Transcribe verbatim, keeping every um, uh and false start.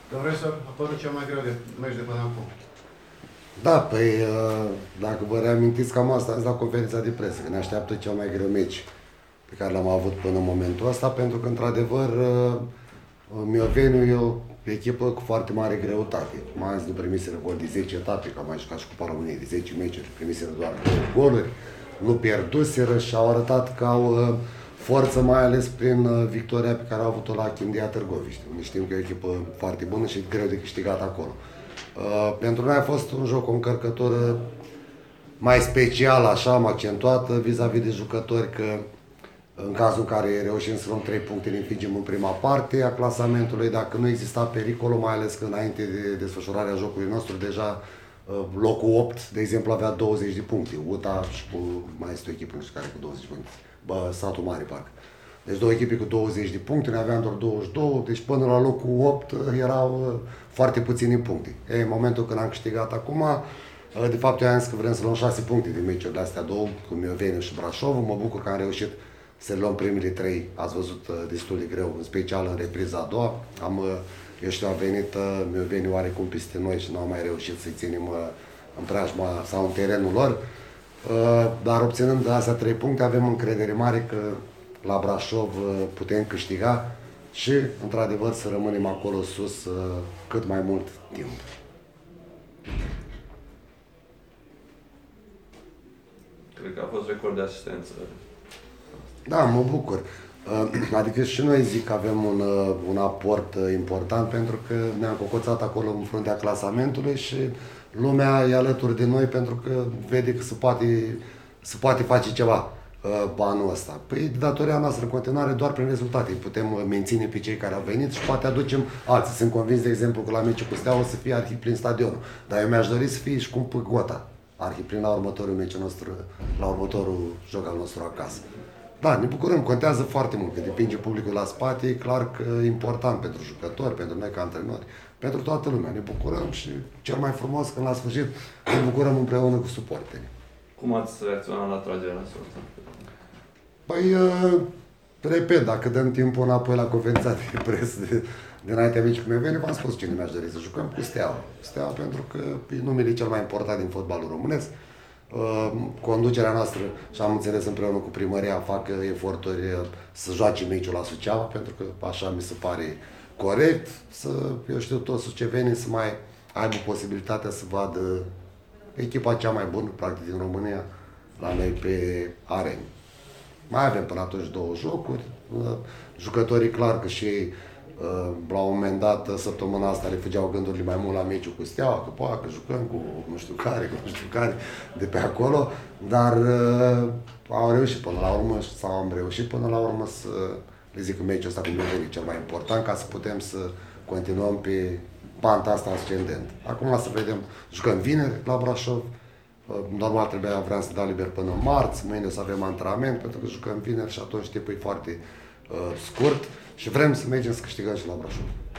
Profesor, a părut cel mai greu de meci de până acum. Da, păi, dacă vă reamintiți, cam asta azi la conferința de presă, că ne așteaptă cel mai greu meci pe care l-am avut până în momentul ăsta, pentru că, într-adevăr, Mioveniu e o echipă cu foarte mare greutate. Mai ales nu primiseră gol de zece etape, că am mai jucat și Cupa României de zece meciuri, primiseră doar două goluri, nu pierduseră și au arătat că au forță, mai ales prin victoria pe care au avut-o la Chindia Târgoviște. Noi știm că e o echipă foarte bună și greu de câștigat acolo. Uh, pentru noi a fost un joc, o încărcătură mai specială, așa, am accentuată vis-a-vis de jucători, că în cazul în care reușim să luăm trei puncte, ne înfingem în prima parte a clasamentului, dacă nu exista pericolul, mai ales că înainte de desfășurarea jocului nostru, deja uh, locul opt, de exemplu, avea douăzeci de puncte. U T A și cu, mai este o echipă, nu știu care, cu douăzeci de puncte. Bă, Satul Mare, parcă. Deci două echipe cu douăzeci de puncte, noi aveam doar douăzeci și doi, deci până la locul opt erau foarte puțini puncte. E, în momentul când am câștigat acum, de fapt eu am zis că vrem să luăm șase puncte din meciurile astea două, cu Mioveniu și Brașovul. Mă bucur că am reușit să luăm primele trei, ați văzut, destul de greu, în special în repriza a doua. Am, eu știu, a venit Mioveniu oarecum peste noi și nu am mai reușit să-i ținem în preajma sau în terenul lor. Dar obținând astea trei puncte, avem încredere mare că la Brașov putem câștiga și, într-adevăr, să rămânem acolo sus cât mai mult timp. Cred că a fost record de asistență. Da, mă bucur. Adică și noi zic că avem un, un aport important, pentru că ne-am cocoțat acolo în fruntea clasamentului și lumea e alături de noi pentru că vede că se poate, se poate face ceva anul ăsta. Păi datoria noastră în continuare doar prin rezultate. Putem menține pe cei care au venit și poate aducem alții. Sunt convins, de exemplu, că la meciul cu Steaua o să fie arhiplin stadionul. Dar eu mi-aș dori să fie și cum Gota. Arhiplin la următorul meciul nostru, la următorul joc al nostru acasă. Da, ne bucurăm, contează foarte mult, că depinde publicul la spate, e clar că e important pentru jucători, pentru noi ca antrenori, pentru toată lumea. Ne bucurăm și cel mai frumos, când la sfârșit ne bucurăm împreună cu suporterii. Cum ați reacționat la tragerea în sorță? Păi, uh, repet, dacă dăm timpul înapoi la conferința de presă de, dinaintea meciului cu Mioveniu, v-am spus cine mi-aș dori să jucăm cu Steaua. Steaua pentru că e numele cel mai important din fotbalul românesc. Uh, conducerea noastră, și am înțeles împreună cu primăria, fac eforturi să joace meciul la Suceava, pentru că așa mi se pare corect, să, eu știu, toți sucevenii să mai aibă posibilitatea să vadă echipa cea mai bună, practic, din România, la noi pe areni. Mai avem până atunci două jocuri, jucătorii clar că și ei, la un moment dat, săptămâna asta, le fugeau gândurile mai mult la meciul cu Steaua, că poate că jucăm cu nu știu care, cu nu știu care, de pe acolo, dar uh, au reușit până la urmă, sau am reușit până la urmă să le zic că meciul ăsta cu Mioveniu e cel mai important, ca să putem să continuăm pe panta asta ascendent. Acum să vedem, jucăm vineri la Brașov, normal trebuia, vreau să dau liber până marți, mâine o să avem antrenament, pentru că jucăm vineri și atunci timpul e foarte uh, scurt și vrem să mergem să câștigăm și la Brașov.